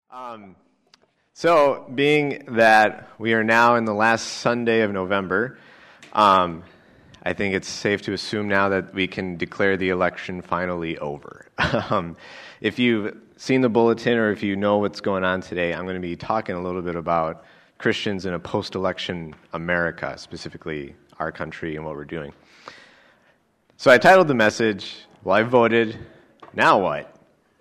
Um, so, being that we are now in the last Sunday of November, I think it's safe to assume now that we can declare the election finally over. If you've seen the bulletin or if you know what's going on today, I'm going to be talking a little bit about Christians in a post-election America, specifically our country and what we're doing. So I titled the message, "Well, I voted, now what?"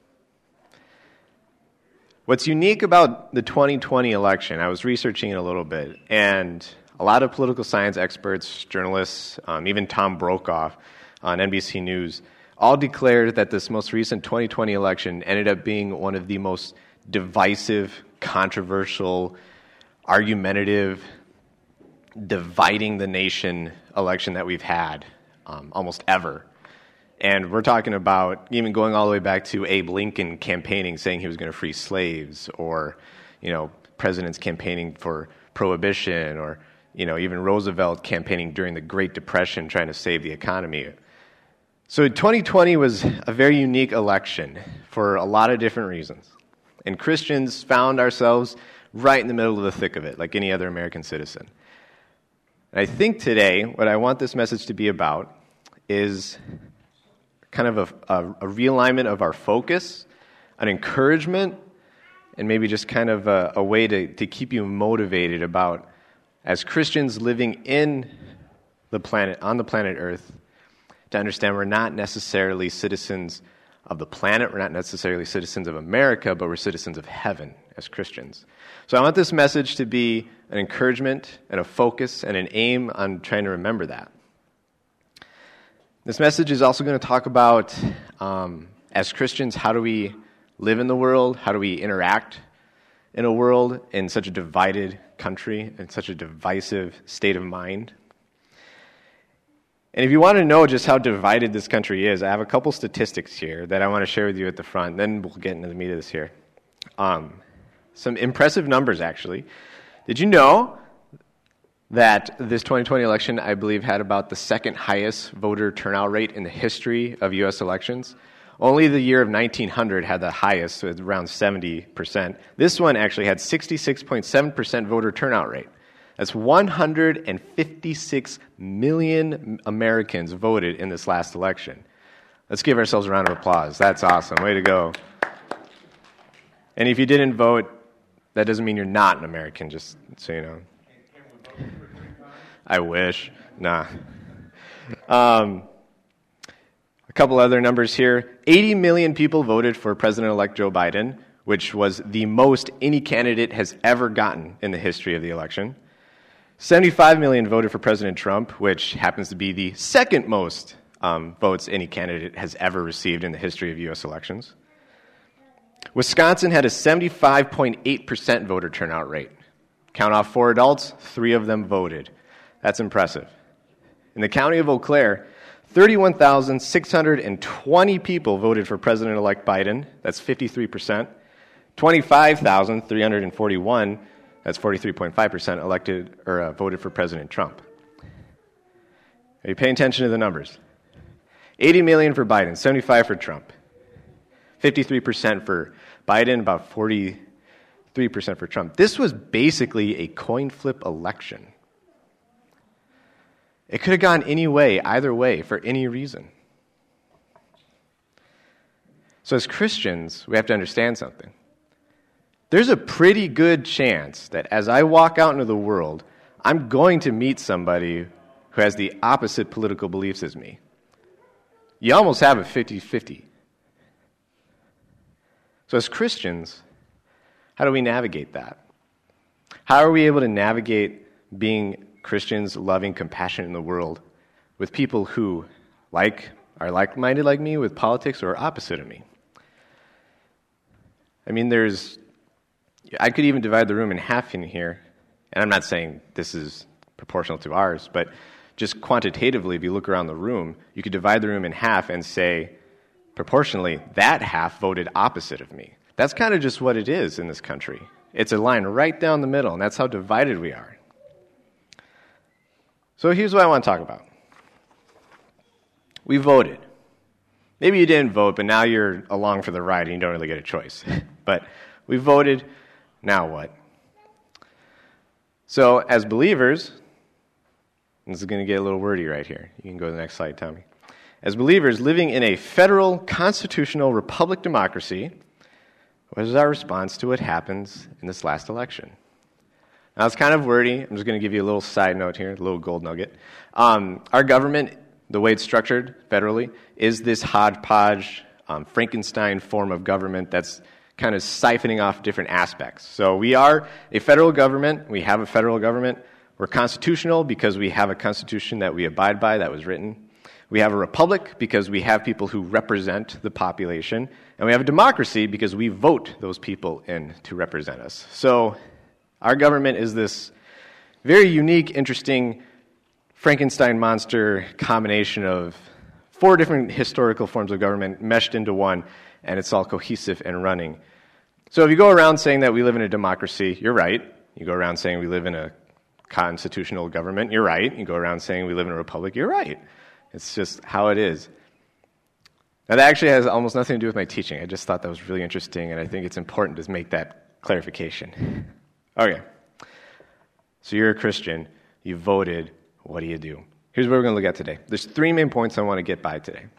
What's unique about the 2020 election, I was researching it a little bit, and a lot of political science experts, journalists, even Tom Brokaw on NBC News, all declared that this most recent 2020 election ended up being one of the most divisive, controversial, argumentative, dividing the nation election that we've had almost ever. And we're talking about even going all the way back to Abe Lincoln campaigning, saying he was going to free slaves, or, presidents campaigning for prohibition, or, even Roosevelt campaigning during the Great Depression trying to save the economy. So 2020 was a very unique election for a lot of different reasons. And Christians found ourselves right in the middle of the thick of it, like any other American citizen. And I think today, what I want this message to be about is kind of a realignment of our focus, an encouragement, and maybe just kind of a way to keep you motivated about, as Christians living on the planet Earth, to understand we're not necessarily citizens of the planet, we're not necessarily citizens of America, but we're citizens of heaven as Christians. So I want this message to be an encouragement and a focus and an aim on trying to remember that. This message is also going to talk about, as Christians, how do we live in the world? How do we interact in a world in such a divided country, in such a divisive state of mind? And if you want to know just how divided this country is, I have a couple statistics here that I want to share with you at the front. Then we'll get into the meat of this here. Some impressive numbers, actually. Did you know that this 2020 election, I believe, had about the second highest voter turnout rate in the history of U.S. elections? Only the year of 1900 had the highest, so it's around 70%. This one actually had 66.7% voter turnout rate. That's 156 million Americans voted in this last election. Let's give ourselves a round of applause. That's awesome. Way to go. And if you didn't vote, that doesn't mean you're not an American, just so you know. I wish. Nah. A couple other numbers here. 80 million people voted for President-elect Joe Biden, which was the most any candidate has ever gotten in the history of the election. 75 million voted for President Trump, which happens to be the second most votes any candidate has ever received in the history of U.S. elections. Wisconsin had a 75.8% voter turnout rate. Count off 4 adults, 3 of them voted. That's impressive. In the county of Eau Claire, 31,620 people voted for President-elect Biden. That's 53%. 25,341, that's 43.5%, elected or voted for President Trump. Are you paying attention to the numbers? 80 million for Biden, 75 for Trump. 53% for Biden, about 43% for Trump. This was basically a coin flip election. It could have gone any way, either way, for any reason. So as Christians, we have to understand something. There's a pretty good chance that as I walk out into the world, I'm going to meet somebody who has the opposite political beliefs as me. You almost have a 50-50. So as Christians, how do we navigate that? How are we able to navigate being Christians, loving, compassionate in the world with people who are like-minded like me with politics or opposite of me? I mean, I could even divide the room in half in here, and I'm not saying this is proportional to ours, but just quantitatively, if you look around the room, you could divide the room in half and say, proportionally, that half voted opposite of me. That's kind of just what it is in this country. It's a line right down the middle, and that's how divided we are. So here's what I want to talk about. We voted. Maybe you didn't vote, but now you're along for the ride and you don't really get a choice. But We voted, now what? So as believers, this is going to get a little wordy right here. You can go to the next slide, Tommy. As believers living in a federal, constitutional, republic democracy, what is our response to what happens in this last election? Now, it's kind of wordy. I'm just going to give you a little side note here, a little gold nugget. Our government, the way it's structured federally, is this hodgepodge, Frankenstein form of government that's kind of siphoning off different aspects. So we are a federal government. We have a federal government. We're constitutional because we have a constitution that we abide by that was written. We have a republic because we have people who represent the population. And we have a democracy because we vote those people in to represent us. So our government is this very unique, interesting Frankenstein monster combination of 4 different historical forms of government meshed into one, and it's all cohesive and running. So if you go around saying that we live in a democracy, you're right. You go around saying we live in a constitutional government, you're right. You go around saying we live in a republic, you're right. It's just how it is. Now that actually has almost nothing to do with my teaching. I just thought that was really interesting, and I think it's important to make that clarification. Okay. So you're a Christian. You voted. What do? Here's what we're going to look at today. There's 3 main points I want to get by today.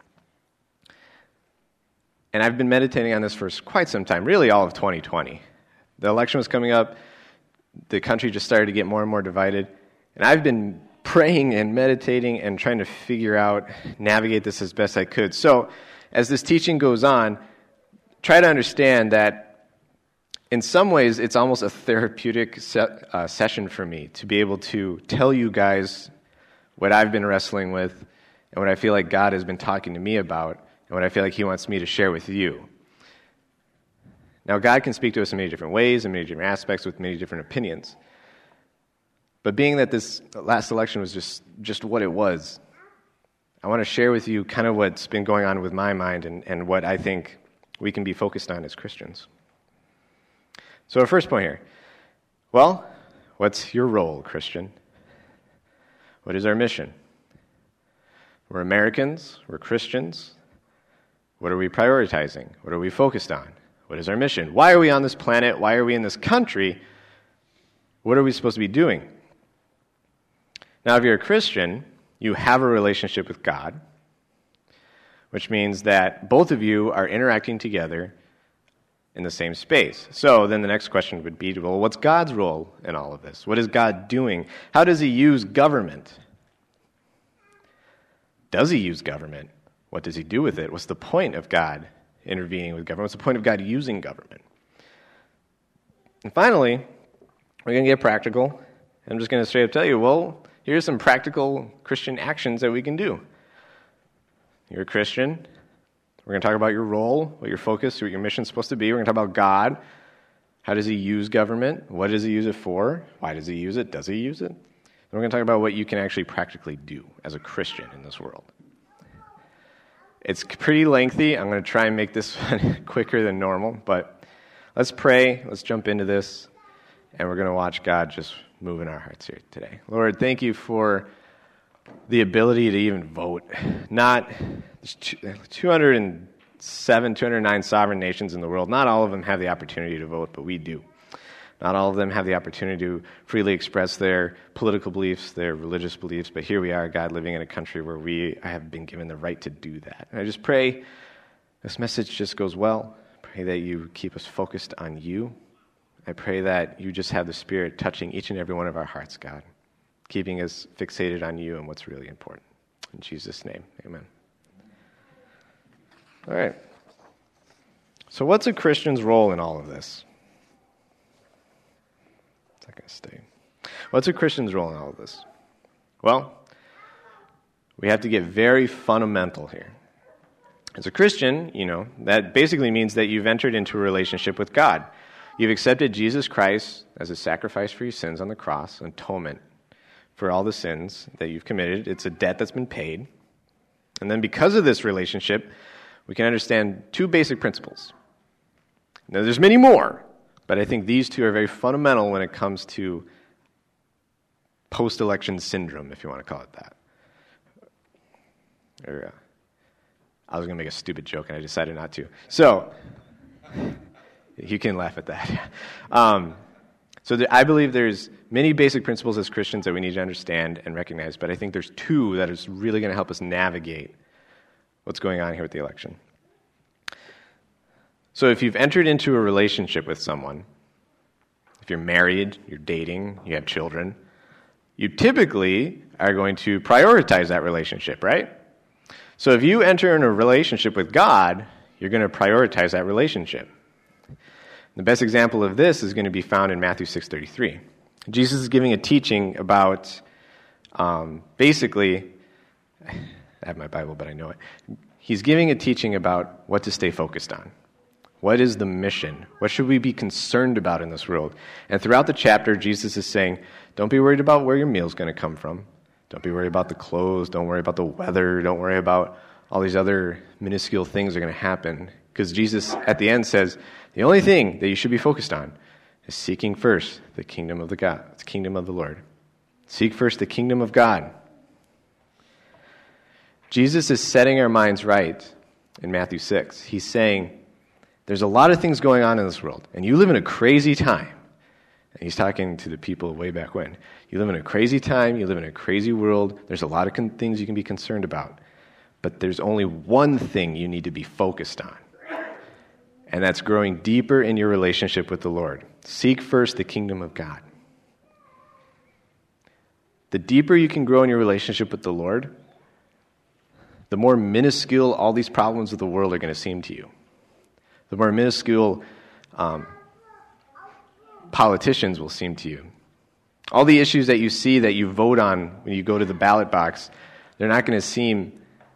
And I've been meditating on this for quite some time, really all of 2020. The election was coming up. The country just started to get more and more divided. And I've been praying and meditating and trying to figure out, navigate this as best I could. So as this teaching goes on, try to understand that in some ways it's almost a therapeutic session for me to be able to tell you guys what I've been wrestling with and what I feel like God has been talking to me about and what I feel like He wants me to share with you. Now, God can speak to us in many different ways, in many different aspects, with many different opinions. But being that this last election was just what it was, I want to share with you kind of what's been going on with my mind and what I think we can be focused on as Christians. So our first point here. Well, what's your role, Christian? What is our mission? We're Americans. We're Christians. What are we prioritizing? What are we focused on? What is our mission? Why are we on this planet? Why are we in this country? What are we supposed to be doing? Now, if you're a Christian, you have a relationship with God, which means that both of you are interacting together in the same space. So then the next question would be, well, what's God's role in all of this? What is God doing? How does He use government? Does He use government? What does He do with it? What's the point of God intervening with government? What's the point of God using government? And finally, we're going to get practical. I'm just going to straight up tell you, well, here's some practical Christian actions that we can do. You're a Christian. We're going to talk about your role, what your focus, what your mission is supposed to be. We're going to talk about God. How does He use government? What does He use it for? Why does He use it? Does He use it? And we're going to talk about what you can actually practically do as a Christian in this world. It's pretty lengthy. I'm going to try and make this one quicker than normal, but let's pray. Let's jump into this, and we're going to watch God just move in our hearts here today. Lord, thank You for the ability to even vote. There's 207, 209 sovereign nations in the world. Not all of them have the opportunity to vote, but we do. Not all of them have the opportunity to freely express their political beliefs, their religious beliefs, but here we are, God, living in a country where we have been given the right to do that. And I just pray this message just goes well. Pray that You keep us focused on You. I pray that You just have the Spirit touching each and every one of our hearts, God, keeping us fixated on You and what's really important. In Jesus' name, amen. All right. So what's a Christian's role in all of this? It's not going to stay. What's a Christian's role in all of this? Well, we have to get very fundamental here. As a Christian, that basically means that you've entered into a relationship with God. You've accepted Jesus Christ as a sacrifice for your sins on the cross, an atonement for all the sins that you've committed. It's a debt that's been paid. And then because of this relationship, we can understand 2 basic principles. Now, there's many more, but I think these 2 are very fundamental when it comes to post-election syndrome, if you want to call it that. I was going to make a stupid joke, and I decided not to. So, You can laugh at that. I believe there's many basic principles as Christians that we need to understand and recognize, but I think there's two that is really going to help us navigate what's going on here with the election. So if you've entered into a relationship with someone, if you're married, you're dating, you have children, you typically are going to prioritize that relationship, right? So if you enter in a relationship with God, you're going to prioritize that relationship. The best example of this is going to be found in Matthew 6:33. Jesus is giving a teaching about, basically, I have my Bible, but I know it. He's giving a teaching about what to stay focused on. What is the mission? What should we be concerned about in this world? And throughout the chapter, Jesus is saying, don't be worried about where your meal's going to come from. Don't be worried about the clothes. Don't worry about the weather. Don't worry about all these other minuscule things that are going to happen. Because Jesus, at the end, says, the only thing that you should be focused on is seeking first the kingdom of the kingdom of the Lord. Seek first the kingdom of God. Jesus is setting our minds right in Matthew 6. He's saying, there's a lot of things going on in this world, and you live in a crazy time. And he's talking to the people way back when. You live in a crazy time, you live in a crazy world, there's a lot of things you can be concerned about. But there's only one thing you need to be focused on. And that's growing deeper in your relationship with the Lord. Seek first the kingdom of God. The deeper you can grow in your relationship with the Lord, the more minuscule all these problems of the world are going to seem to you. The more minuscule politicians will seem to you. All the issues that you see that you vote on when you go to the ballot box, they're not going to seem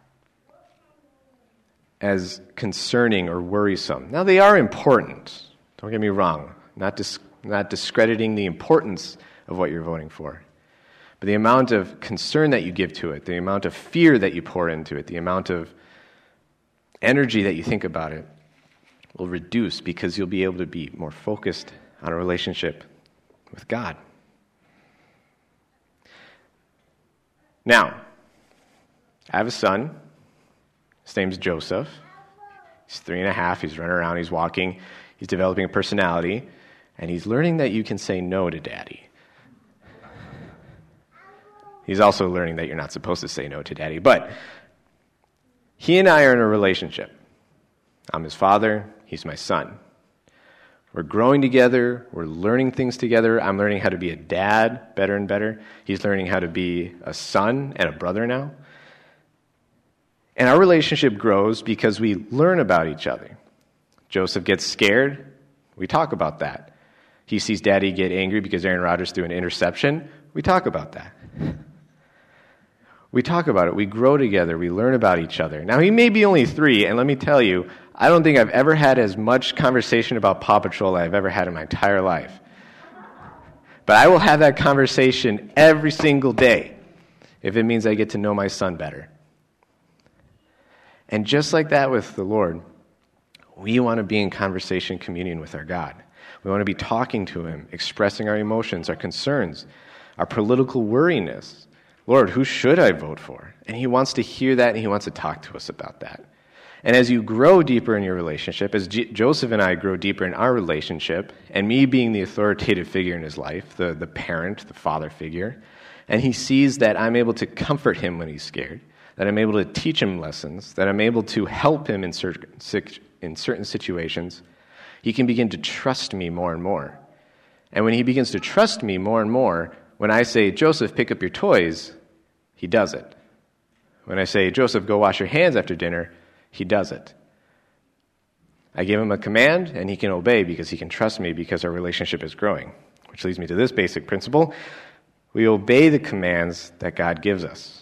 as concerning or worrisome. Now, they are important. Don't get me wrong. Not discrediting the importance of what you're voting for. But the amount of concern that you give to it, the amount of fear that you pour into it, the amount of energy that you think about it will reduce because you'll be able to be more focused on a relationship with God. Now, I have a son. His name's Joseph. He's 3.5. He's running around. He's walking. He's developing a personality. And he's learning that you can say no to daddy. He's also learning that you're not supposed to say no to daddy. But he and I are in a relationship. I'm his father. He's my son. We're growing together. We're learning things together. I'm learning how to be a dad better and better. He's learning how to be a son and a brother now. And our relationship grows because we learn about each other. Joseph gets scared. We talk about that. He sees daddy get angry because Aaron Rodgers threw an interception. We talk about that. We talk about it. We grow together. We learn about each other. Now, he may be only 3, and let me tell you, I don't think I've ever had as much conversation about Paw Patrol as I've ever had in my entire life. But I will have that conversation every single day if it means I get to know my son better. And just like that with the Lord, we want to be in conversation, communion with our God. We want to be talking to him, expressing our emotions, our concerns, our political worriness. Lord, who should I vote for? And he wants to hear that, and he wants to talk to us about that. And as you grow deeper in your relationship, as Joseph and I grow deeper in our relationship, and me being the authoritative figure in his life, the parent, the father figure, and he sees that I'm able to comfort him when he's scared, that I'm able to teach him lessons, that I'm able to help him in certain situations, he can begin to trust me more and more. And when he begins to trust me more and more, when I say, Joseph, pick up your toys, he does it. When I say, Joseph, go wash your hands after dinner, he does it. I give him a command, and he can obey because he can trust me because our relationship is growing. Which leads me to this basic principle. We obey the commands that God gives us.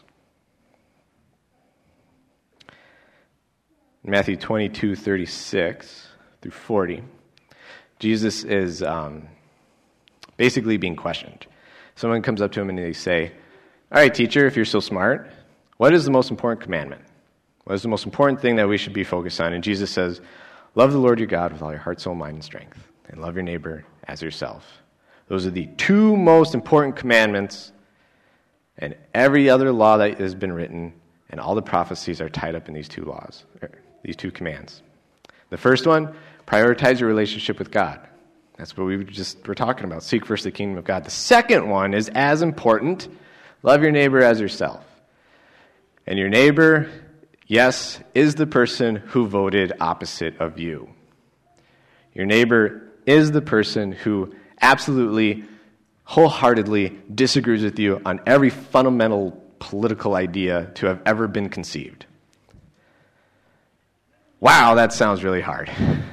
In Matthew 22:36 through 40, Jesus is basically being questioned. Someone comes up to him and they say, all right, teacher, if you're so smart, what is the most important commandment? What is the most important thing that we should be focused on? And Jesus says, love the Lord your God with all your heart, soul, mind, and strength, and love your neighbor as yourself. Those are the 2 most important commandments, and every other law that has been written, and all the prophecies are tied up in these 2 laws, these 2 commands. The first one, Prioritize your relationship with God. That's what we were talking about. Seek first the kingdom of God. The second one is as important. Love your neighbor as yourself. And your neighbor, yes, is the person who voted opposite of you. Your neighbor is the person who absolutely, wholeheartedly disagrees with you on every fundamental political idea to have ever been conceived. Wow, that sounds really hard.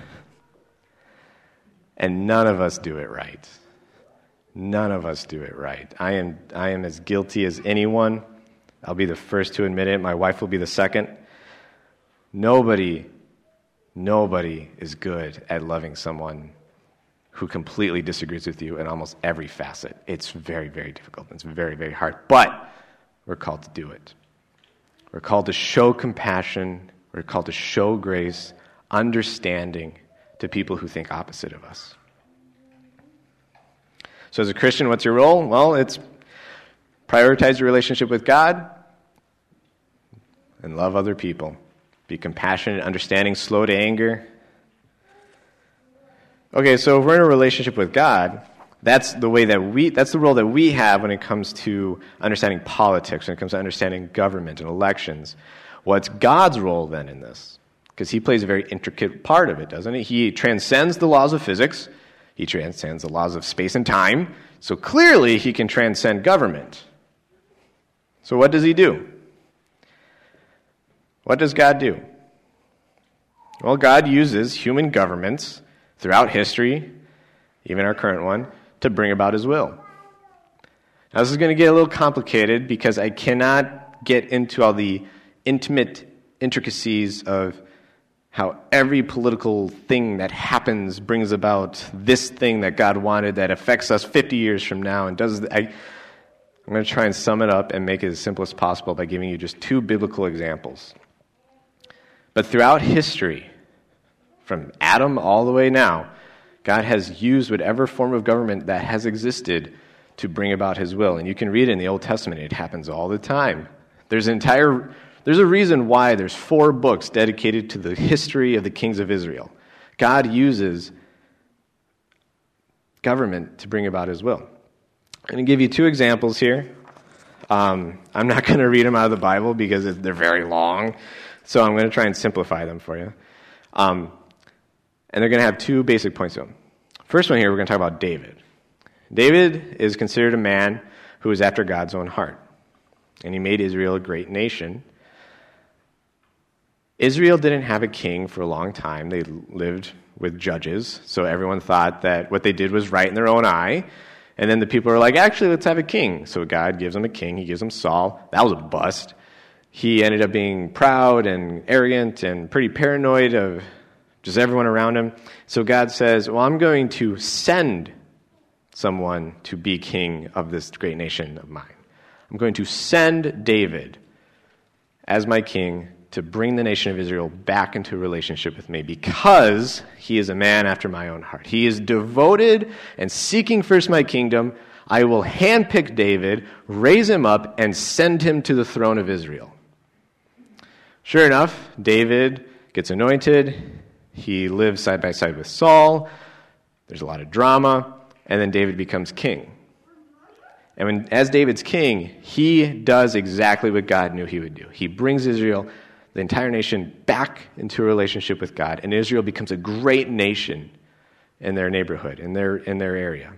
And none of us do it right. None of us do it right. I am as guilty as anyone. I'll be the first to admit it. My wife will be the second. Nobody is good at loving someone who completely disagrees with you in almost every facet. It's very, very difficult. It's very, very hard. But we're called to do it. We're called to show compassion. We're called to show grace, understanding to people who think opposite of us. So as a Christian, what's your role? Well, it's prioritize your relationship with God and love other people. Be compassionate, understanding, slow to anger. Okay, so if we're in a relationship with God, that's the role that we have when it comes to understanding politics, when it comes to understanding government and elections. What's God's role then in this? Because he plays a very intricate part of it, doesn't he? He transcends the laws of physics. He transcends the laws of space and time. So clearly he can transcend government. So what does he do? What does God do? Well, God uses human governments throughout history, even our current one, to bring about his will. Now, this is going to get a little complicated because I cannot get into all the intimate intricacies of how every political thing that happens brings about this thing that God wanted that affects us 50 years from now. And I'm going to try and sum it up and make it as simple as possible by giving you just two biblical examples. But throughout history, from Adam all the way now, God has used whatever form of government that has existed to bring about his will. And you can read it in the Old Testament. It happens all the time. There's a reason why there's 4 books dedicated to the history of the kings of Israel. God uses government to bring about his will. I'm going to give you 2 examples here. I'm not going to read them out of the Bible because they're very long, so I'm going to try and simplify them for you. And they're going to have 2 basic points to them. First one here, we're going to talk about David. David is considered a man who was after God's own heart, and he made Israel a great nation. Israel didn't have a king for a long time. They lived with judges, so everyone thought that what they did was right in their own eye. And then the people are like, actually, let's have a king. So God gives them a king. He gives them Saul. That was a bust. He ended up being proud and arrogant and pretty paranoid of just everyone around him. So God says, well, I'm going to send someone to be king of this great nation of mine. I'm going to send David as my king to bring the nation of Israel back into a relationship with me because he is a man after my own heart. He is devoted and seeking first my kingdom. I will handpick David, raise him up, and send him to the throne of Israel. Sure enough, David gets anointed. He lives side by side with Saul. There's a lot of drama. And then David becomes king. And as David's king, he does exactly what God knew he would do. He brings Israel, the entire nation, back into a relationship with God. And Israel becomes a great nation in their neighborhood, in their area.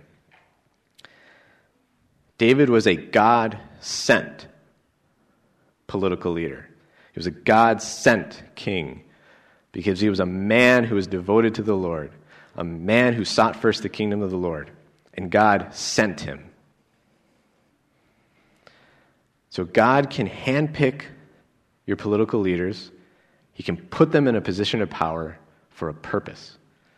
David was a God-sent political leader. He was a God-sent king because he was a man who was devoted to the Lord, a man who sought first the kingdom of the Lord, and God sent him. So God can handpick your political leaders. He can put them in a position of power for a purpose.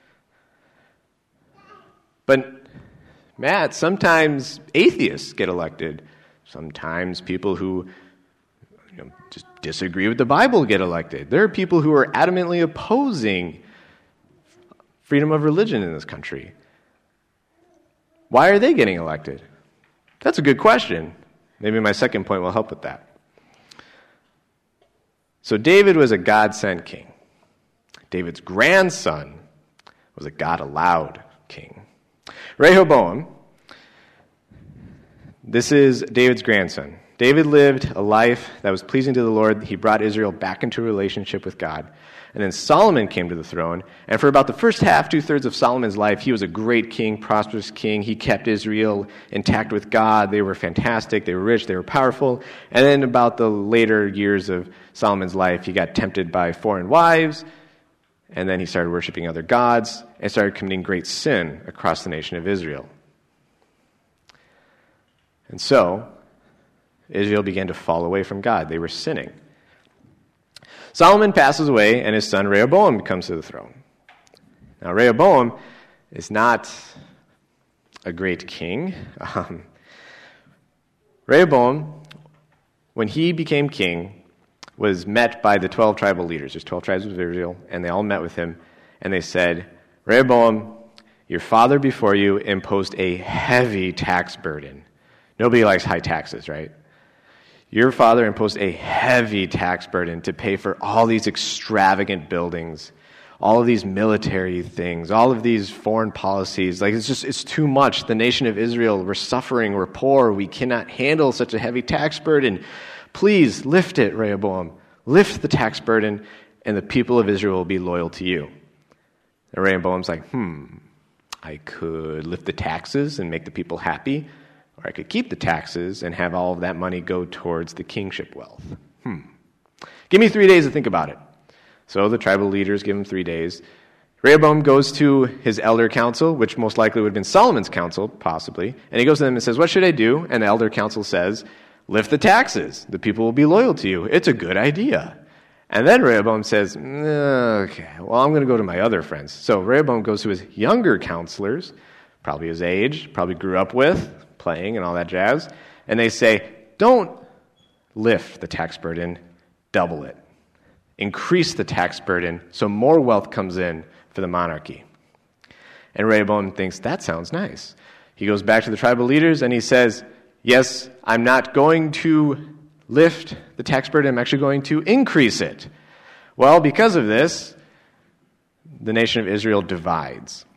But, Matt, sometimes atheists get elected. Sometimes people who just disagree with the Bible get elected. There are people who are adamantly opposing freedom of religion in this country. Why are they getting elected? That's a good question. Maybe my second point will help with that. So David was a God-sent king. David's grandson was a God-allowed king. Rehoboam, this is David's grandson. David lived a life that was pleasing to the Lord. He brought Israel back into a relationship with God. And then Solomon came to the throne. And for about the first half, 2/3 of Solomon's life, he was a great king, prosperous king. He kept Israel intact with God. They were fantastic. They were rich. They were powerful. And then about the later years of Solomon's life, he got tempted by foreign wives. And then he started worshiping other gods and started committing great sin across the nation of Israel. And so, Israel began to fall away from God. They were sinning. Solomon passes away, and his son Rehoboam comes to the throne. Now, Rehoboam is not a great king. Rehoboam, when he became king, was met by the 12 tribal leaders. There's 12 tribes of Israel, and they all met with him, and they said, Rehoboam, your father before you imposed a heavy tax burden. Nobody likes high taxes, right? Your father imposed a heavy tax burden to pay for all these extravagant buildings, all of these military things, all of these foreign policies. Like, it's too much. The nation of Israel, we're suffering, we're poor, we cannot handle such a heavy tax burden. Please lift it, Rehoboam. Lift the tax burden, and the people of Israel will be loyal to you. And Rehoboam's like, I could lift the taxes and make the people happy, or I could keep the taxes and have all of that money go towards the kingship wealth. Give me 3 days to think about it. So the tribal leaders give him 3 days. Rehoboam goes to his elder council, which most likely would have been Solomon's council, possibly, and he goes to them and says, what should I do? And the elder council says, lift the taxes. The people will be loyal to you. It's a good idea. And then Rehoboam says, okay, well, I'm going to go to my other friends. So Rehoboam goes to his younger counselors, probably his age, probably grew up with, playing and all that jazz, and they say, don't lift the tax burden, double it. Increase the tax burden so more wealth comes in for the monarchy. And Rehoboam thinks, that sounds nice. He goes back to the tribal leaders and he says, yes, I'm not going to lift the tax burden, I'm actually going to increase it. Well, because of this, the nation of Israel divides.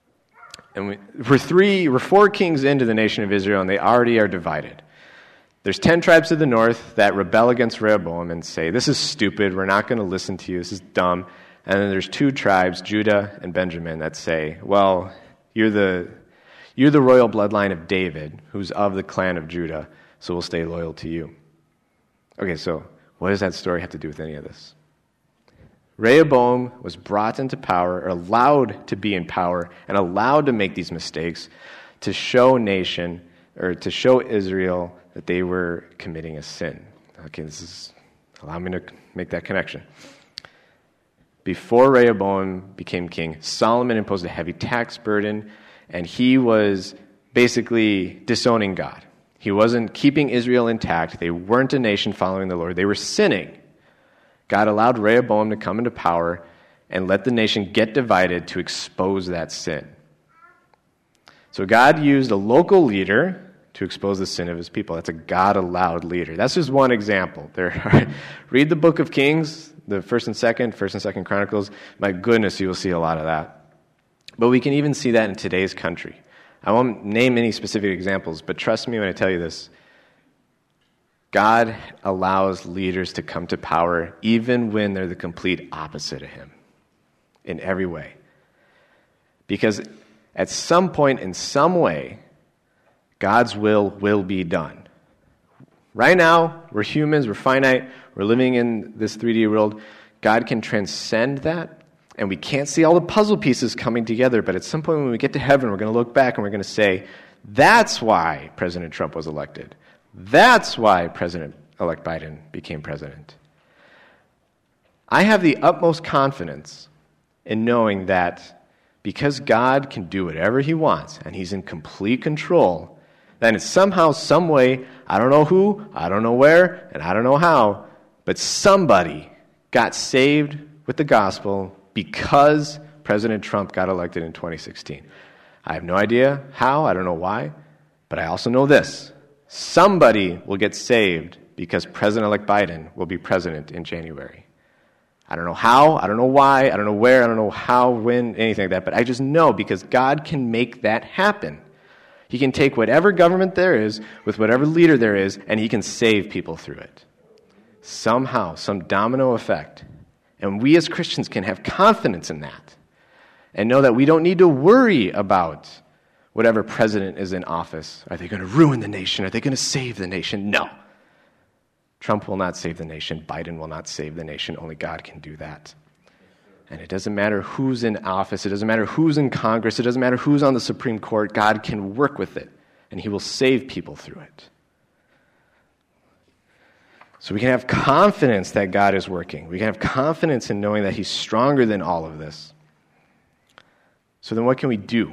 And we're 4 kings into the nation of Israel, and they already are divided. There's 10 tribes to the north that rebel against Rehoboam and say, this is stupid, we're not going to listen to you, this is dumb. And then there's 2 tribes, Judah and Benjamin, that say, well, you're the royal bloodline of David, who's of the clan of Judah, so we'll stay loyal to you. Okay, so what does that story have to do with any of this? Rehoboam was brought into power, or allowed to be in power, and allowed to make these mistakes to show to show Israel that they were committing a sin. Okay, allow me to make that connection. Before Rehoboam became king, Solomon imposed a heavy tax burden, and he was basically disowning God. He wasn't keeping Israel intact. They weren't a nation following the Lord. They were sinning. God allowed Rehoboam to come into power and let the nation get divided to expose that sin. So God used a local leader to expose the sin of his people. That's a God-allowed leader. That's just one example. Read the book of Kings, the 1st and 2nd Chronicles. My goodness, you will see a lot of that. But we can even see that in today's country. I won't name any specific examples, but trust me when I tell you this. God allows leaders to come to power even when they're the complete opposite of him in every way. Because at some point, in some way, God's will be done. Right now, we're humans, we're finite, we're living in this 3D world. God can transcend that, and we can't see all the puzzle pieces coming together, but at some point when we get to heaven, we're going to look back and we're going to say, that's why President Trump was elected. That's why President-elect Biden became president. I have the utmost confidence in knowing that because God can do whatever he wants, and he's in complete control, then it's somehow, some way, I don't know who, I don't know where, and I don't know how, but somebody got saved with the gospel because President Trump got elected in 2016. I have no idea how, I don't know why, but I also know this. Somebody will get saved because President-elect Biden will be president in January. I don't know how, I don't know why, I don't know where, I don't know how, when, anything like that, but I just know because God can make that happen. He can take whatever government there is, with whatever leader there is, and he can save people through it. Somehow, some domino effect. And we as Christians can have confidence in that and know that we don't need to worry about whatever president is in office. Are they going to ruin the nation? Are they going to save the nation? No. Trump will not save the nation. Biden will not save the nation. Only God can do that. And it doesn't matter who's in office. It doesn't matter who's in Congress. It doesn't matter who's on the Supreme Court. God can work with it, and he will save people through it. So we can have confidence that God is working. We can have confidence in knowing that he's stronger than all of this. So then what can we do?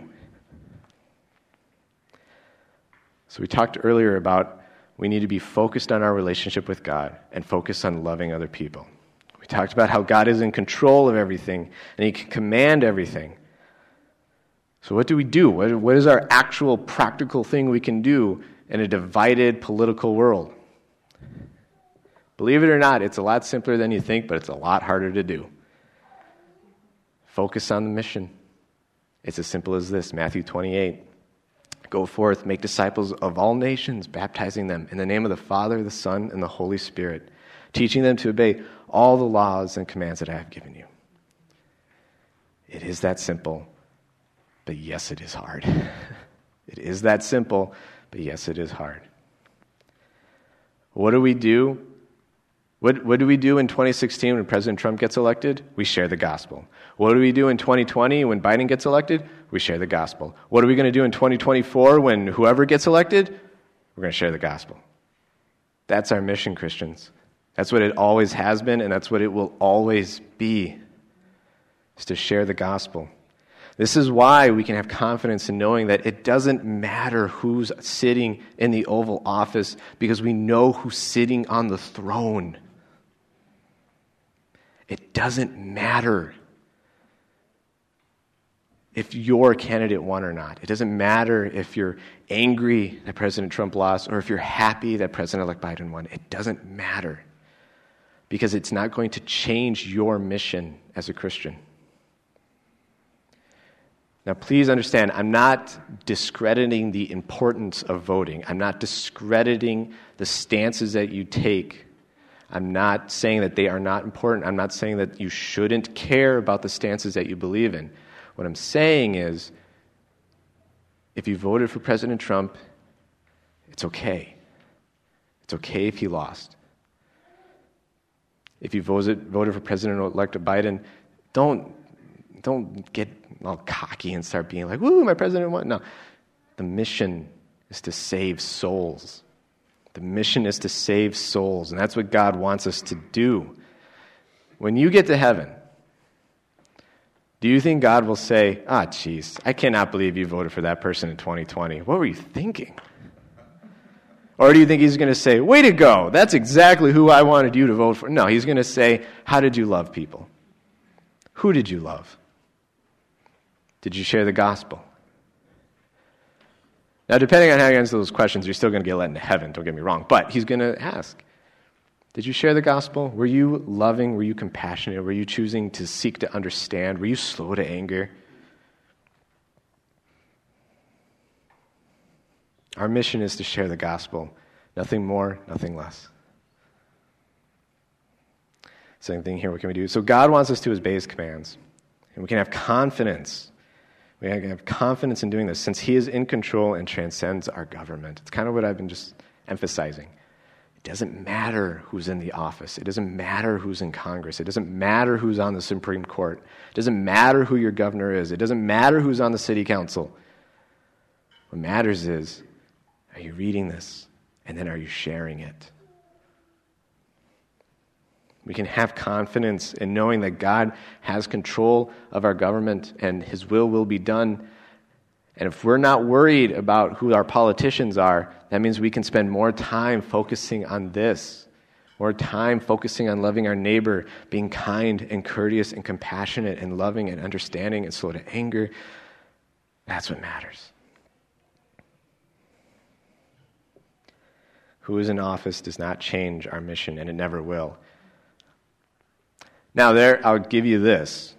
So we talked earlier about we need to be focused on our relationship with God and focused on loving other people. We talked about how God is in control of everything and he can command everything. So what do we do? What is our actual practical thing we can do in a divided political world? Believe it or not, it's a lot simpler than you think, but it's a lot harder to do. Focus on the mission. It's as simple as this, Matthew 28. Go forth, make disciples of all nations, baptizing them in the name of the Father, the Son, and the Holy Spirit, teaching them to obey all the laws and commands that I have given you. It is that simple, but yes, it is hard. It is that simple, but yes, it is hard. What do we do? What do we do in 2016 when President Trump gets elected? We share the gospel. What do we do in 2020 when Biden gets elected? We share the gospel. What are we going to do in 2024 when whoever gets elected? We're going to share the gospel. That's our mission, Christians. That's what it always has been, and that's what it will always be, is to share the gospel. This is why we can have confidence in knowing that it doesn't matter who's sitting in the Oval Office because we know who's sitting on the throne. It doesn't matter if your candidate won or not. It doesn't matter if you're angry that President Trump lost or if you're happy that President-elect Biden won. It doesn't matter because it's not going to change your mission as a Christian. Now, please understand, I'm not discrediting the importance of voting. I'm not discrediting the stances that you take. I'm not saying that they are not important. I'm not saying that you shouldn't care about the stances that you believe in. What I'm saying is, if you voted for President Trump, it's okay. It's okay if he lost. If you voted for President-elect Biden, don't get all cocky and start being like, woo, my president won. No. The mission is to save souls. The mission is to save souls, and that's what God wants us to do. When you get to heaven, do you think God will say, geez, I cannot believe you voted for that person in 2020. What were you thinking? Or do you think he's going to say, way to go, that's exactly who I wanted you to vote for? No, he's going to say, how did you love people? Who did you love? Did you share the gospel? Now, depending on how you answer those questions, you're still going to get let into heaven, don't get me wrong. But he's going to ask, did you share the gospel? Were you loving? Were you compassionate? Were you choosing to seek to understand? Were you slow to anger? Our mission is to share the gospel. Nothing more, nothing less. Same thing here, what can we do? So God wants us to obey his commands. And we can have confidence. We can have confidence in doing this since he is in control and transcends our government. It's kind of what I've been just emphasizing. It doesn't matter who's in the office. It doesn't matter who's in Congress. It doesn't matter who's on the Supreme Court. It doesn't matter who your governor is. It doesn't matter who's on the city council. What matters is, are you reading this? And then are you sharing it? We can have confidence in knowing that God has control of our government and his will be done. And if we're not worried about who our politicians are, that means we can spend more time focusing on this, more time focusing on loving our neighbor, being kind and courteous and compassionate and loving and understanding and slow to anger. That's what matters. Who is in office does not change our mission, and it never will. Now, I'll give you this.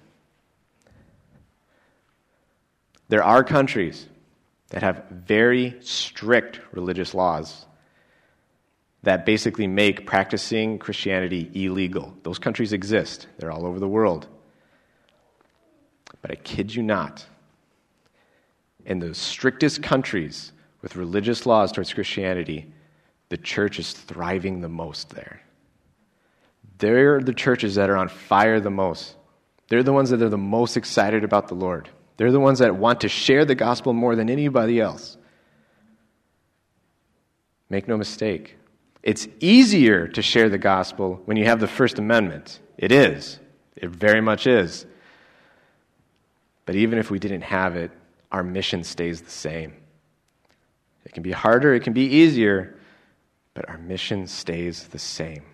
There are countries that have very strict religious laws that basically make practicing Christianity illegal. Those countries exist. They're all over the world. But I kid you not, in the strictest countries with religious laws towards Christianity, the church is thriving the most there. They're the churches that are on fire the most. They're the ones that are the most excited about the Lord. They're the ones that want to share the gospel more than anybody else. Make no mistake. It's easier to share the gospel when you have the First Amendment. It is. It very much is. But even if we didn't have it, our mission stays the same. It can be harder, it can be easier, but our mission stays the same.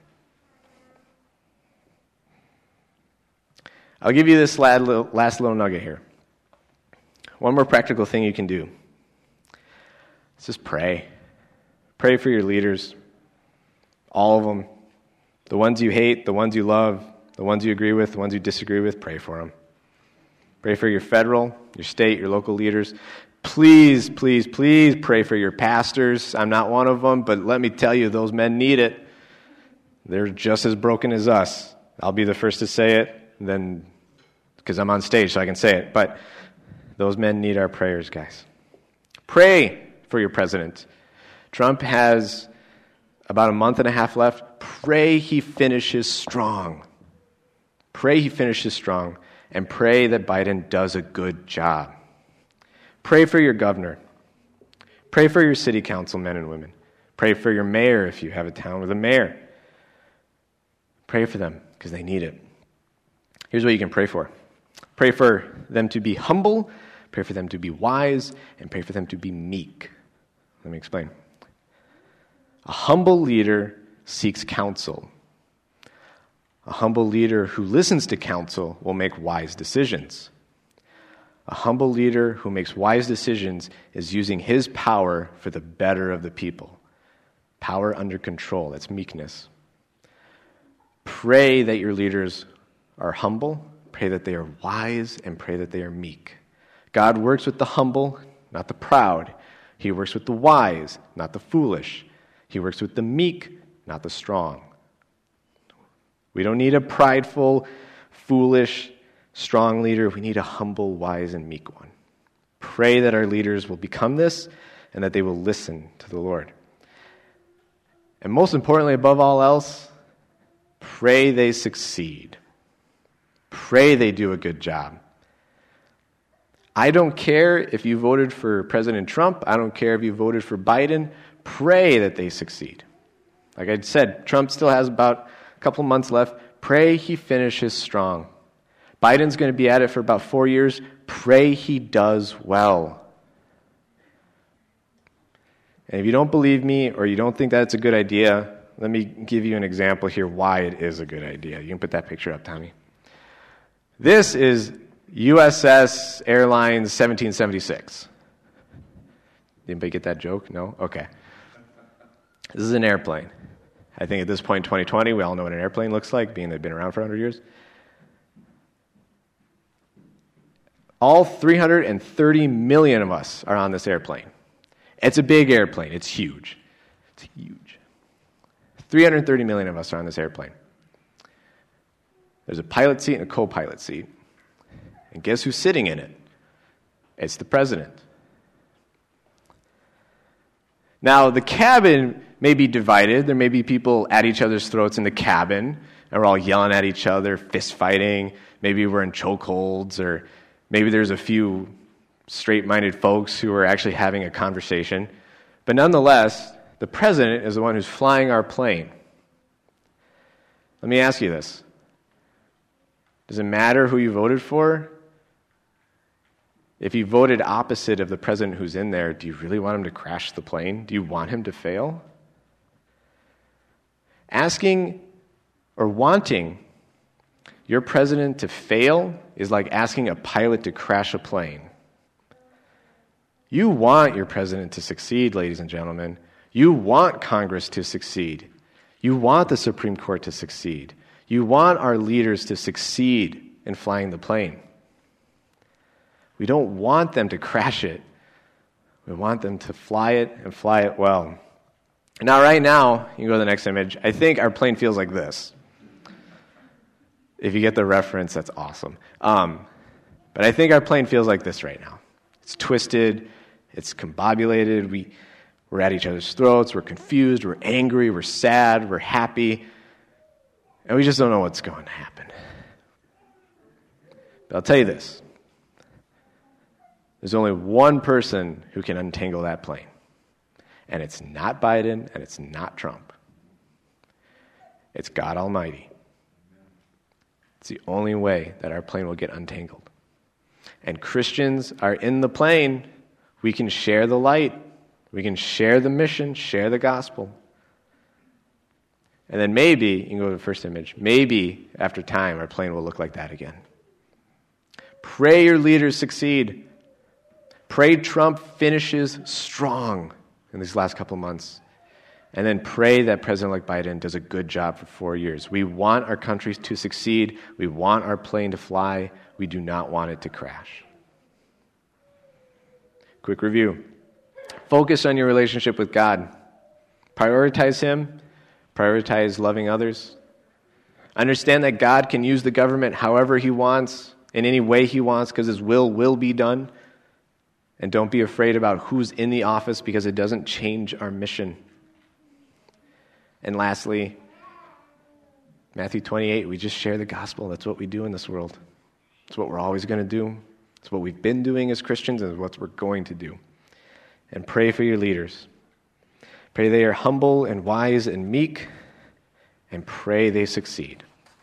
I'll give you this last little nugget here. One more practical thing you can do. It's just pray. Pray for your leaders. All of them. The ones you hate, the ones you love, the ones you agree with, the ones you disagree with, pray for them. Pray for your federal, your state, your local leaders. Please, please, please pray for your pastors. I'm not one of them, but let me tell you, those men need it. They're just as broken as us. I'll be the first to say it, then because I'm on stage so I can say it. But those men need our prayers, guys. Pray for your president. Trump has about a month and a half left. Pray he finishes strong. Pray he finishes strong. And pray that Biden does a good job. Pray for your governor. Pray for your city council men and women. Pray for your mayor if you have a town with a mayor. Pray for them because they need it. Here's what you can pray for. Pray for them to be humble, pray for them to be wise, and pray for them to be meek. Let me explain. A humble leader seeks counsel. A humble leader who listens to counsel will make wise decisions. A humble leader who makes wise decisions is using his power for the better of the people. Power under control, that's meekness. Pray that your leaders are humble, pray that they are wise, and pray that they are meek. God works with the humble, not the proud. He works with the wise, not the foolish. He works with the meek, not the strong. We don't need a prideful, foolish, strong leader. We need a humble, wise, and meek one. Pray that our leaders will become this and that they will listen to the Lord. And most importantly, above all else, pray they succeed. Pray they do a good job. I don't care if you voted for President Trump. I don't care if you voted for Biden. Pray that they succeed. Like I said, Trump still has about a couple months left. Pray he finishes strong. Biden's going to be at it for about 4 years. Pray he does well. And if you don't believe me or you don't think that's a good idea, let me give you an example here why it is a good idea. You can put that picture up, Tommy. This is USS Airlines 1776. Anybody get that joke? No? Okay. This is an airplane. I think at this point in 2020, we all know what an airplane looks like, being they've been around for 100 years. All 330 million of us are on this airplane. It's a big airplane. It's huge. It's huge. 330 million of us are on this airplane. There's a pilot seat and a co-pilot seat. And guess who's sitting in it? It's the president. Now, the cabin may be divided. There may be people at each other's throats in the cabin, and we're all yelling at each other, fist fighting. Maybe we're in chokeholds, or maybe there's a few straight-minded folks who are actually having a conversation. But nonetheless, the president is the one who's flying our plane. Let me ask you this. Does it matter who you voted for? If you voted opposite of the president who's in there, do you really want him to crash the plane? Do you want him to fail? Asking or wanting your president to fail is like asking a pilot to crash a plane. You want your president to succeed, ladies and gentlemen. You want Congress to succeed. You want the Supreme Court to succeed. You want our leaders to succeed in flying the plane. We don't want them to crash it. We want them to fly it and fly it well. Now, right now, you can go to the next image. I think our plane feels like this. If you get the reference, that's awesome. But I think our plane feels like this right now. It's twisted. It's combobulated. We're at each other's throats. We're confused. We're angry. We're sad. We're happy. And we just don't know what's going to happen. But I'll tell you this. There's only one person who can untangle that plane. And it's not Biden, and it's not Trump. It's God Almighty. It's the only way that our plane will get untangled. And Christians are in the plane. We can share the light. We can share the mission, share the gospel. And then maybe, you can go to the first image, maybe after time our plane will look like that again. Pray your leaders succeed. Pray Trump finishes strong in these last couple months. And then pray that President-elect Biden does a good job for 4 years. We want our country to succeed. We want our plane to fly. We do not want it to crash. Quick review. Focus on your relationship with God. Prioritize Him. Prioritize loving others. Understand that God can use the government however He wants, in any way He wants, because His will be done. And don't be afraid about who's in the office, because it doesn't change our mission. And lastly, Matthew 28, we just share the gospel. That's what we do in this world. It's what we're always going to do. It's what we've been doing as Christians, and it's what we're going to do. And pray for your leaders. Pray they are humble and wise and meek, and pray they succeed.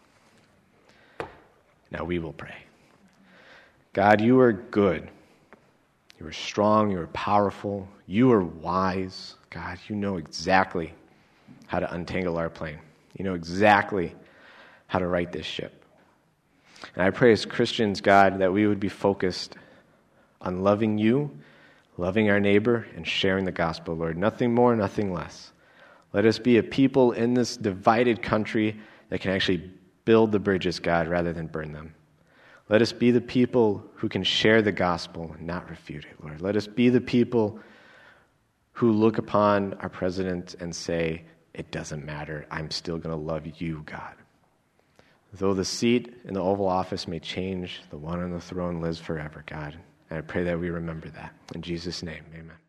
Now we will pray. God, you are good. You are strong. You are powerful. You are wise. God, you know exactly how to untangle our plane. You know exactly how to right this ship. And I pray as Christians, God, that we would be focused on loving you, loving our neighbor, and sharing the gospel, Lord. Nothing more, nothing less. Let us be a people in this divided country that can actually build the bridges, God, rather than burn them. Let us be the people who can share the gospel and not refute it, Lord. Let us be the people who look upon our president and say, it doesn't matter. I'm still going to love you, God. Though the seat in the Oval Office may change, the one on the throne lives forever, God. And I pray that we remember that. In Jesus' name, amen.